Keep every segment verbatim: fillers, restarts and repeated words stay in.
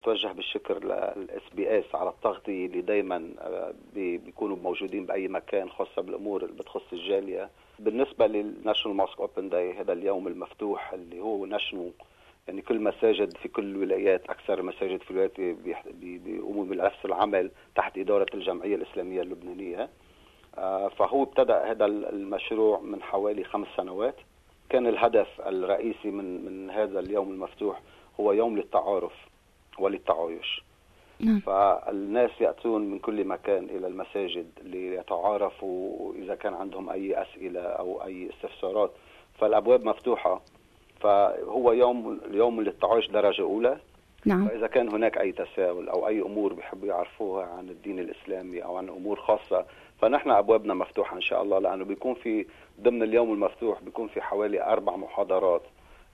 توجه بالشكر للاس بي اس على التغطية اللي دايما بيكونوا موجودين بأي مكان، خاصة بالأمور اللي بتخص الجالية. بالنسبة للناشونال موسك اوبن داي، هذا اليوم المفتوح اللي هو ناشونال، يعني كل مساجد في كل الولايات، أكثر المساجد في الولايات بيقوموا بنفس العمل تحت إدارة الجمعية الإسلامية اللبنانية. فهو ابتدأ هذا المشروع من حوالي خمس سنوات. كان الهدف الرئيسي من من هذا اليوم المفتوح هو يوم للتعارف وللتعايش. نعم. فالناس يأتون من كل مكان إلى المساجد ليتعارفوا، إذا كان عندهم أي أسئلة أو أي استفسارات فالأبواب مفتوحة. فهو يوم يوم للتعايش درجة أولى. نعم. فإذا كان هناك أي تساؤل أو أي أمور بيحبوا يعرفوها عن الدين الإسلامي أو عن أمور خاصة، فنحن أبوابنا مفتوحة إن شاء الله، لأنه بيكون في ضمن اليوم المفتوح بيكون في حوالي أربع محاضرات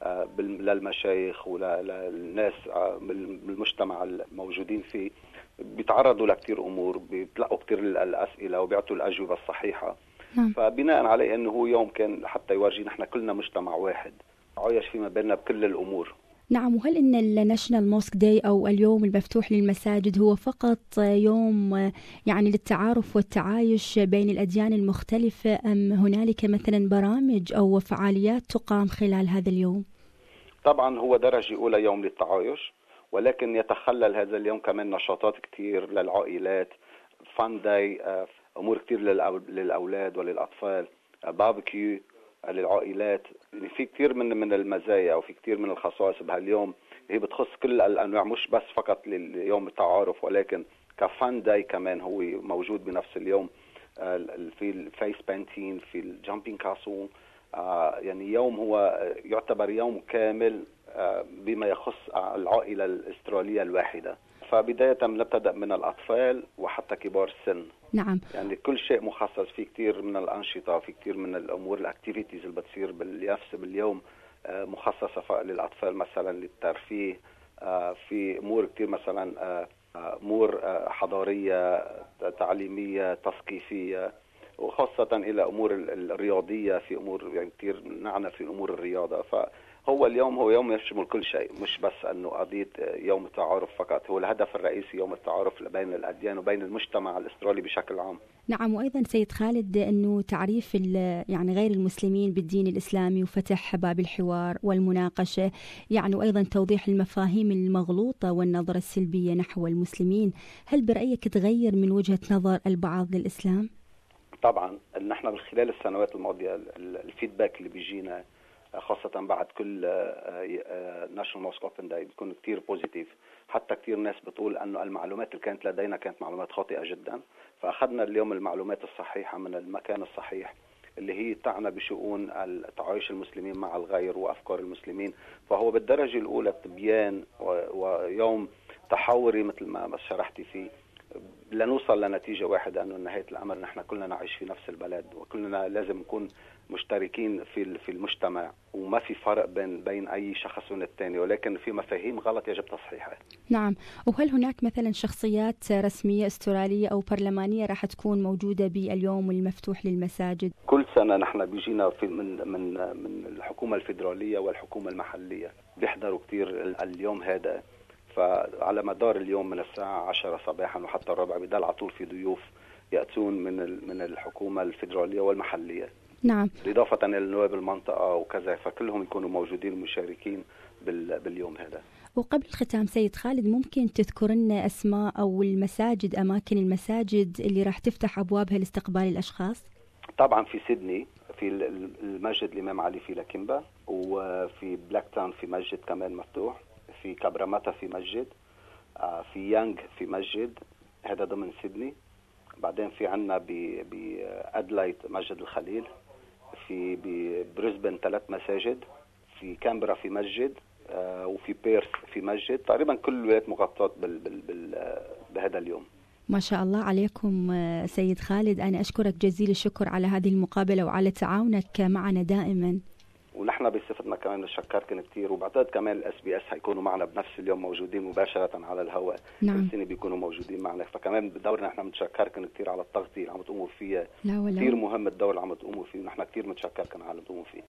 للمشايخ وللناس بالمجتمع الموجودين فيه. بيتعرضوا لكتير أمور، بيتلقوا كتير الأسئلة وبيعطوا الأجوبة الصحيحة. نعم. فبناء عليه أنه هو يوم كان حتى يورجي نحن كلنا مجتمع واحد عايش فيما بيننا بكل الأمور. نعم. وهل إن الناشونال موسك داي أو اليوم المفتوح للمساجد هو فقط يوم يعني للتعارف والتعايش بين الأديان المختلفة، أم هنالك مثلا برامج أو فعاليات تقام خلال هذا اليوم؟ طبعا هو درجة أولى يوم للتعايش، ولكن يتخلل هذا اليوم كمان نشاطات كتير للعائلات، فان داي، أمور كتير للأولاد وللأطفال، باربيكيو للعائلات. يعني في كتير من من المزايا وفي كتير من الخصائص بهاليوم هي بتخص كل الأنواع، مش بس فقط لليوم التعارف، ولكن كفان داي كمان هو موجود بنفس اليوم. في الفيس بانتين، في الجامبينج كاسل. يعني يوم هو يعتبر يوم كامل بما يخص العائلة الأسترالية الواحدة. فبداية نبتدأ من الأطفال وحتى كبار السن. نعم. يعني كل شيء مخصص، في كتير من الأنشطة، في كتير من الأمور الأكتيفيتيز اللي بتصير بالنفس باليوم مخصصة للأطفال، مثلا للترفيه. في أمور كتير مثلا أمور حضارية، تعليمية، تثقيفية، وخاصة إلى أمور الرياضية. في أمور يعني كتير نعنى في أمور الرياضة. فهو اليوم هو يوم يشمل كل شيء، مش بس أنه قضية يوم التعارف فقط. هو الهدف الرئيسي يوم التعارف بين الأديان وبين المجتمع الأسترالي بشكل عام. نعم. وأيضا سيد خالد، أنه تعريف يعني غير المسلمين بالدين الإسلامي وفتح باب الحوار والمناقشة، يعني وأيضا توضيح المفاهيم المغلوطة والنظرة السلبية نحو المسلمين. هل برأيك تغير من وجهة نظر البعض للإسلام؟ طبعا نحن من خلال السنوات الماضية الفيدباك اللي بيجينا خاصة بعد كل ناشونال موسك اوبن داي بيكون كتير بوزيتيف. حتى كتير ناس بتقول أنه المعلومات اللي كانت لدينا كانت معلومات خاطئة جدا، فأخذنا اليوم المعلومات الصحيحة من المكان الصحيح اللي هي تعنى بشؤون تعايش المسلمين مع الغير وأفكار المسلمين. فهو بالدرجة الأولى تبيان ويوم تحوري مثل ما شرحتي فيه، لنوصل لنتيجة واحدة أنه نهاية الأمر نحن كلنا نعيش في نفس البلد، وكلنا لازم نكون مشتركين في في المجتمع، وما في فرق بين بين أي شخص والتاني، ولكن في مفاهيم غلط يجب تصحيحها. نعم. وهل هناك مثلا شخصيات رسمية استرالية أو برلمانية راح تكون موجودة باليوم المفتوح للمساجد؟ كل سنة نحن بيجينا في من من من الحكومة الفيدرالية والحكومة المحلية بيحضروا كتير اليوم هذا. فعلى مدار اليوم من الساعة عشرة صباحا وحتى الربع بضل على طول في ضيوف يأتون من من الحكومة الفيدرالية والمحلية. نعم. إضافة إلى نواب المنطقة وكذا، فكلهم يكونوا موجودين مشاركين باليوم هذا. وقبل الختام سيد خالد، ممكن تذكر لنا أسماء أو المساجد، أماكن المساجد اللي راح تفتح أبوابها لاستقبال الأشخاص؟ طبعا في سيدني في المسجد الإمام علي في لاكيمبا، وفي بلاك تاون في مسجد كمان مفتوح، في كابراماتا في مسجد، في يانغ في مسجد، هذا ضمن سيدني. بعدين في عنا بأدلايد مسجد الخليل، في بريسبن ثلاث مساجد، في كامبرا في مسجد، وفي بيرث في مسجد. تقريبا كل الولايات مغطاة بال بال بال بهذا اليوم. ما شاء الله عليكم سيد خالد. أنا أشكرك جزيل الشكر على هذه المقابلة وعلى تعاونك معنا دائما. ونحن بصفتنا كمان نشكركم كثير، وبعتقد كمان الاس بي اس حيكونوا معنا بنفس اليوم موجودين مباشره على الهواء. نعم. كل سنه بيكونوا موجودين معنا، فكمان بدورنا نحن بنتشكركم كثير على التغطيه اللي عم تقوموا فيها. لا ولا كثير مهم الدور اللي عم تقوموا فيه، ونحن كثير متشكركم على اللي تقوموا فيه.